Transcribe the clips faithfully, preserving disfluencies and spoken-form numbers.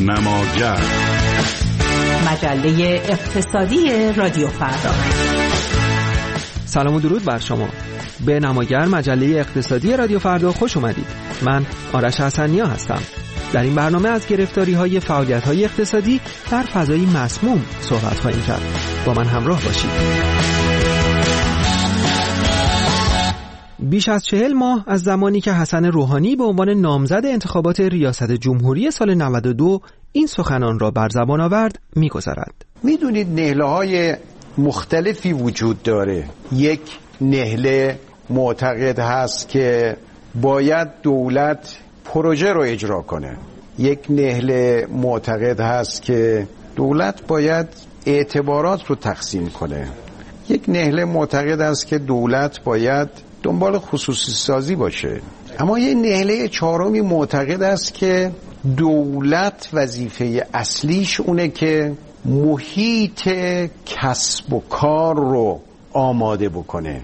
نماگر، مجله اقتصادی رادیو فردا. سلام و درود بر شما. به نماگر، مجله اقتصادی رادیو فردا خوش اومدید. من آرش حسنیا هستم. در این برنامه از گرفتاری‌های فعالیت‌های اقتصادی در فضای مسموم صحبت خواهیم کرد. با من همراه باشید. بیش از چهل ماه از زمانی که حسن روحانی به عنوان نامزد انتخابات ریاست جمهوری سال نود و دو این سخنان را بر زبان آورد می‌گذرد. می‌دونید نهله‌های مختلفی وجود داره. یک نهله معتقد هست که باید دولت پروژه رو اجرا کنه. یک نهله معتقد هست که دولت باید اعتبارات رو تقسیم کنه. یک نهله معتقد است که دولت باید دنبال خصوصی سازی باشه. اما یک نهله چهارمی معتقد است که دولت وظیفه اصلیش اونه که محیط کسب و کار رو آماده بکنه،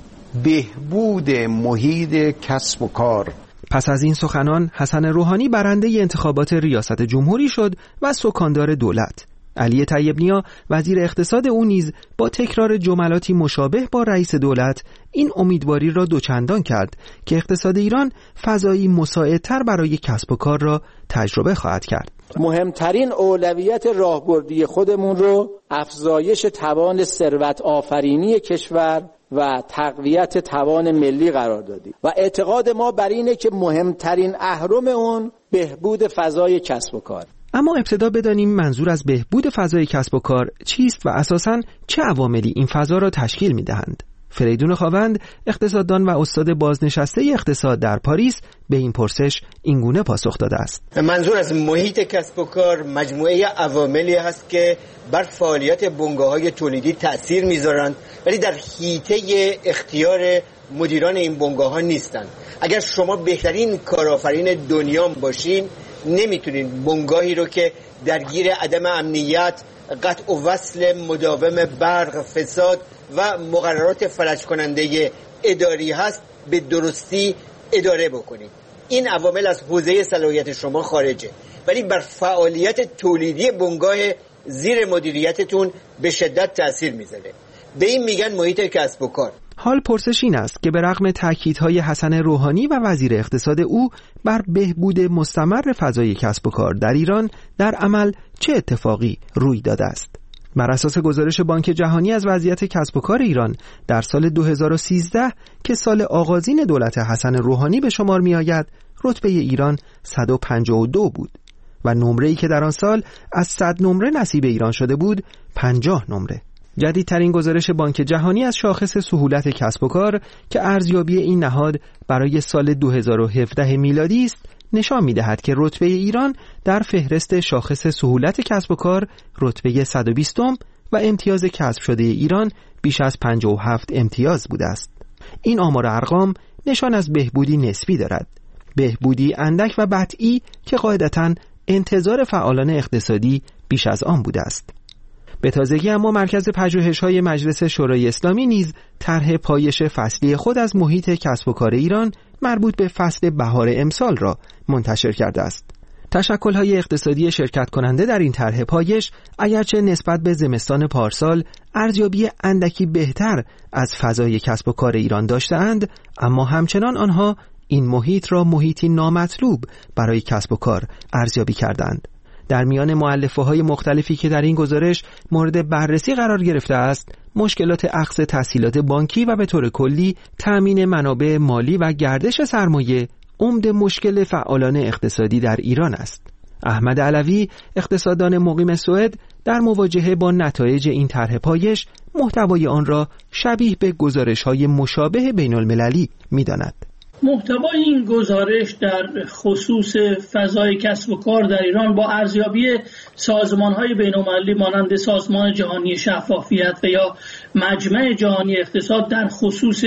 بهبود محیط کسب و کار. پس از این سخنان حسن روحانی برنده انتخابات ریاست جمهوری شد و سکاندار دولت. علی طیب نیا وزیر اقتصاد او نیز با تکرار جملاتی مشابه با رئیس دولت این امیدواری را دوچندان کرد که اقتصاد ایران فضایی مساعدتر برای کسب و کار را تجربه خواهد کرد. مهمترین اولویت راهبردی خودمون رو افزایش توان ثروت آفرینی کشور و تقویت توان ملی قرار دادیم و اعتقاد ما بر اینه که مهمترین اهرم اون بهبود فضای کسب و کار. اما ابتدا بدانیم منظور از بهبود فضای کسب و کار چیست و اساساً چه عواملی این فضا را تشکیل می‌دهند. فریدون خاوند، اقتصاددان و استاد بازنشسته اقتصاد در پاریس، به این پرسش اینگونه پاسخ داده است. منظور از محیط کسب و کار مجموعه عواملی هست که بر فعالیت بنگاه‌های تولیدی تأثیر می‌ذارند ولی در حیطه اختیار مدیران این بنگاه‌ها نیستند. اگر شما بهترین کارآفرین دنیا باشین نمیتونین بنگاهی رو که درگیر عدم امنیت، قطع و وصل مداوم برق، فساد و مقررات فلج کننده اداری هست به درستی اداره بکنید. این عوامل از حوزه صلاحیت شما خارجه ولی بر فعالیت تولیدی بنگاه زیر مدیریتتون به شدت تأثیر میذاره. به این میگن محیط کسب و کار. حال پرسش این است که به رغم تأکیدهای حسن روحانی و وزیر اقتصاد او بر بهبود مستمر فضای کسب و کار در ایران در عمل چه اتفاقی روی داده است؟ بر اساس گزارش بانک جهانی از وضعیت کسب و کار ایران در سال دو هزار و سیزده که سال آغازین دولت حسن روحانی به شمار می آید، رتبه ایران صد و پنجاه و دو بود و نمره‌ای که در آن سال از صد نمره نصیب ایران شده بود پنجاه نمره. جدیدترین گزارش بانک جهانی از شاخص سهولت کسب و کار که ارزیابی این نهاد برای سال دو هزار و هفده میلادی است نشان می‌دهد که رتبه ایران در فهرست شاخص سهولت کسب و کار رتبه صد و بیستم و امتیاز کسب شده ایران بیش از پنجاه و هفت امتیاز بوده است. این آمار و ارقام نشان از بهبودی نسبی دارد، بهبودی اندک و بطئی که قاعدتاً انتظار فعالان اقتصادی بیش از آن بوده است. به تازگی اما مرکز پژوهش‌های مجلس شورای اسلامی نیز طرح پایش فصلی خود از محیط کسب و کار ایران مربوط به فصل بهار امسال را منتشر کرده است. تشکل‌های اقتصادی شرکت کننده در این طرح پایش اگرچه نسبت به زمستان پارسال ارزیابی اندکی بهتر از فضای کسب و کار ایران داشته‌اند، اما همچنان آنها این محیط را محیطی نامطلوب برای کسب و کار ارزیابی کردند. در میان مؤلفه‌های مختلفی که در این گزارش مورد بررسی قرار گرفته است، مشکلات اخذ تسهیلات بانکی و به طور کلی تأمین منابع مالی و گردش سرمایه عمده مشکل فعالان اقتصادی در ایران است. احمد علوی، اقتصاددان مقیم سوئد، در مواجهه با نتایج این طرح پایش محتوای آن را شبیه به گزارش‌های مشابه بین‌المللی می‌داند. محتوای این گزارش در خصوص فضای کسب و کار در ایران با ارزیابی سازمان‌های بین‌المللی مانند سازمان جهانی شفافیت و یا مجمع جهانی اقتصاد در خصوص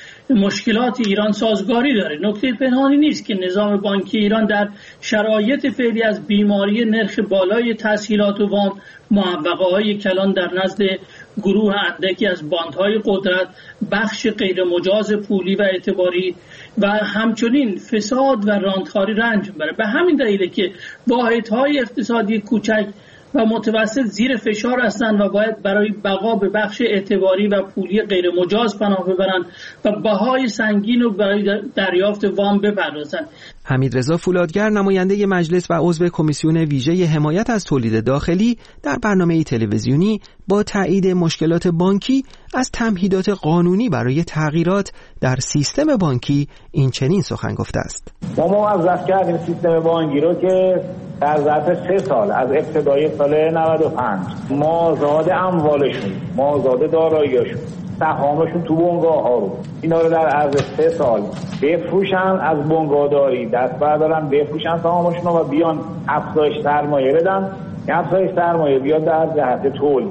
مشکلات ایران سازگاری داره. نکته پنهانی نیست که نظام بانکی ایران در شرایط فعلی از بیماری نرخ بالای تسهیلات و وام، معوقه‌های کلان در نزد گروه اندکی از باندهای قدرت، بخش غیر مجاز پولی و اعتباری و همچنین فساد و راندخاری رنج میبره. به همین دلیله که واحدهای اقتصادی کوچک و متوسط زیر فشار هستند و باید برای بقا به بخش اعتباری و پولی غیر مجاز پناه ببرند و بهای سنگین رو برای دریافت وام بپردازند. حمیدرضا فولادگر، نماینده مجلس و عضو کمیسیون ویژه حمایت از تولید داخلی، در برنامه تلویزیونی با تایید مشکلات بانکی از تمهیدات قانونی برای تغییرات در سیستم بانکی این چنین سخن گفته است. ما موظف کردیم سیستم بانکی رو که در ظرف سه سال از ابتدای سال نود و پنج مازاد اموالشون، مازاد داراییاشون، سهامشون تو بنگاه ها رو اینا رو در عرض سه سال بفروشن، از بنگاه داری دست بردارن بفروشن سهامشون و بیان افزایش سرمایه بدن. افزایش سرمایه بیاد در جهت تولید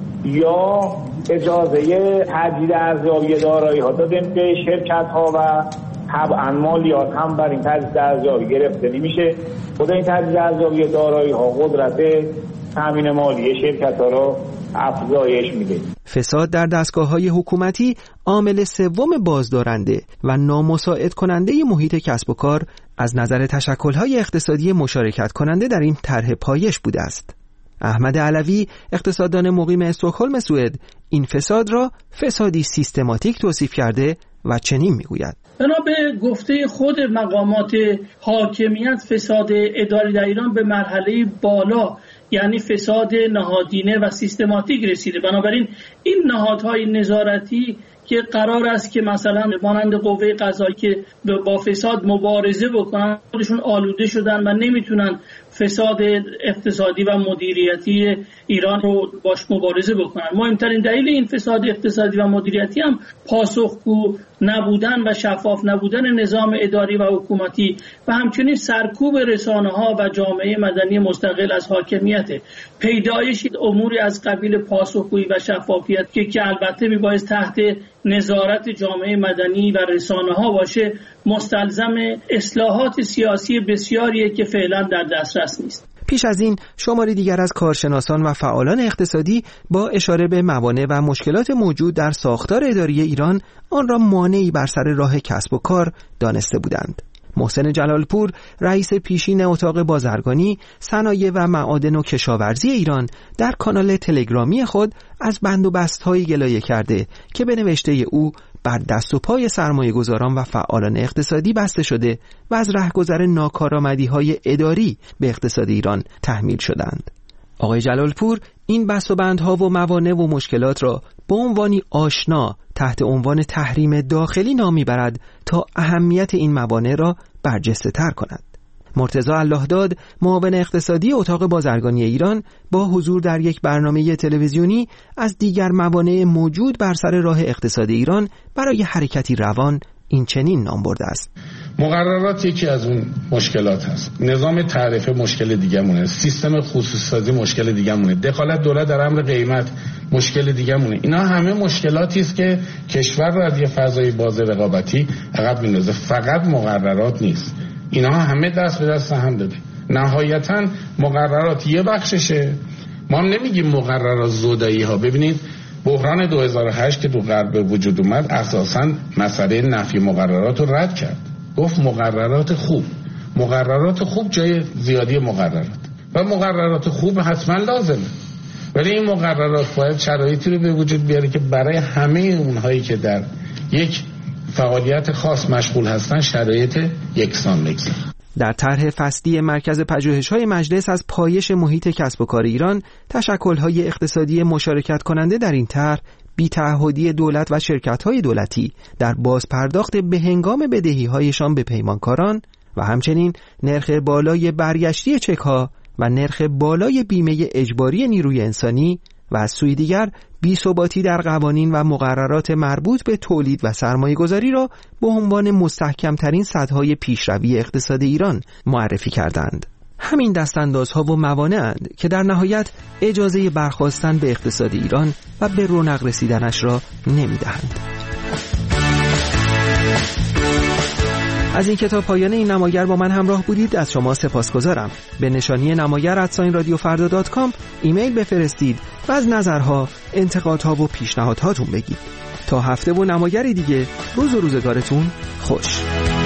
یا اجازه تجدید ارزیابی دارایی ها دادیم به شرکت ها و طبعا مالیات هم بر این تجدید ارزیابی گرفته نمیشه. خود این تجدید ارزیابی دارایی ها قدرت تامین مالی شرکت ها رو افزایش میده. فساد در دستگاه‌های حکومتی عامل سوم بازدارنده و نامساعد کننده محیط کسب و کار از نظر تشکل‌های اقتصادی مشارکت کننده در این طرح پایش بوده است. احمد علوی، اقتصاددان مقیم استکهلم سوئد، این فساد را فسادی سیستماتیک توصیف کرده و چنین میگوید: بنا به گفته خود مقامات حاکمیت، فساد اداری در ایران به مرحله بالا یعنی فساد نهادینه و سیستماتیک رسیده. بنابراین این نهادهای نظارتی که قرار است که مثلا مانند قوه قضایی که با فساد مبارزه بکنن، خودشون آلوده شدن و نمیتونن فساد اقتصادی و مدیریتی ایران رو باش مبارزه بکنن. مهمترین دلیل این فساد اقتصادی و مدیریتی هم پاسخگو نبودن و شفاف نبودن نظام اداری و حکومتی و همچنین سرکوب رسانه‌ها و جامعه مدنی مستقل از حاکمیت. پیدایش اموری از قبیل پاسخگویی و شفافیت که که البته میبایست تحت نظارت جامعه مدنی و رسانه‌ها باشه، مستلزم اصلاحات سیاسی بسیاریه که فعلا در دسترس نیست. پیش از این شماری دیگر از کارشناسان و فعالان اقتصادی با اشاره به موانع و مشکلات موجود در ساختار اداری ایران آن را مانعی بر سر راه کسب و کار دانسته بودند. محسن جلالپور، رئیس پیشین اتاق بازرگانی، صنایع و معادن و کشاورزی ایران، در کانال تلگرامی خود از بند و بست‌هایی گلایه کرده که به نوشته او بر دست و پای سرمایه گذاران و فعالان اقتصادی بسته شده و از رهگذر ناکارآمدی‌های اداری به اقتصاد ایران تحمیل شدند. آقای جلالپور این بست و بندها و موانع و مشکلات را به عنوانی آشنا تحت عنوان تحریم داخلی نام می‌برد تا اهمیت این موانع را برجسته تر کند. مرتضی اللهداد، معاون اقتصادی اتاق بازرگانی ایران، با حضور در یک برنامه تلویزیونی از دیگر موانع موجود بر سر راه اقتصاد ایران برای حرکتی روان این چنین نام برده است: مقررات یکی از اون مشکلات هست، نظام تعرفه مشکل دیگه مونه، سیستم خصوصی سازی مشکل دیگه مونه، دخالت دولت در امر قیمت مشکل دیگه مونه. اینا همه مشکلاتی است که کشور رو از یه فضای باز رقابتی عقب میندازه. فقط مقررات نیست، اینا همه دست به دست هم داده. نهایتا مقررات یه بخششه. ما هم نمیگیم مقررات زودایی ها. ببینید بحران دو هزار و هشت که تو غرب به وجود اومد اساساً مسئله نفی مقررات رو رد کرد. گفت مقررات خوب، مقررات خوب جای زیادی مقررات و مقررات خوب حتما لازمه، ولی این مقررات باید شرایطی رو به وجود بیاره که برای همه اونهایی که در یک فعالیت خاص مشغول هستن شرایط یکسان بگذاره. در طرح فصلی مرکز پژوهش‌های مجلس از پایش محیط کسب و کار ایران، تشکل‌های اقتصادی مشارکت کننده در این طرح بی‌تعهدی دولت و شرکت‌های دولتی در بازپرداخت به هنگام بدهی‌هایشان به پیمانکاران و همچنین نرخ بالای برگشتی چک‌ها و نرخ بالای بیمه اجباری نیروی انسانی و از سوی دیگر بی‌ثباتی در قوانین و مقررات مربوط به تولید و سرمایه‌گذاری را به عنوان مستحکم‌ترین سدهای پیشروی اقتصاد ایران معرفی کردند. همین دستاندازها و موانع‌اند که در نهایت اجازه برخاستن به اقتصاد ایران و به رونق رسیدنش را نمی‌دهند. از این کتاب پایان این نماگر با من همراه بودید از شما سپاسگزارم. به نشانی نماگر ات رادیو فردا دات کام ایمیل بفرستید و از نظرها، انتقادها و پیشنهادهاتون بگید. تا هفته و نماگری دیگه، روز و روزگارتون خوش.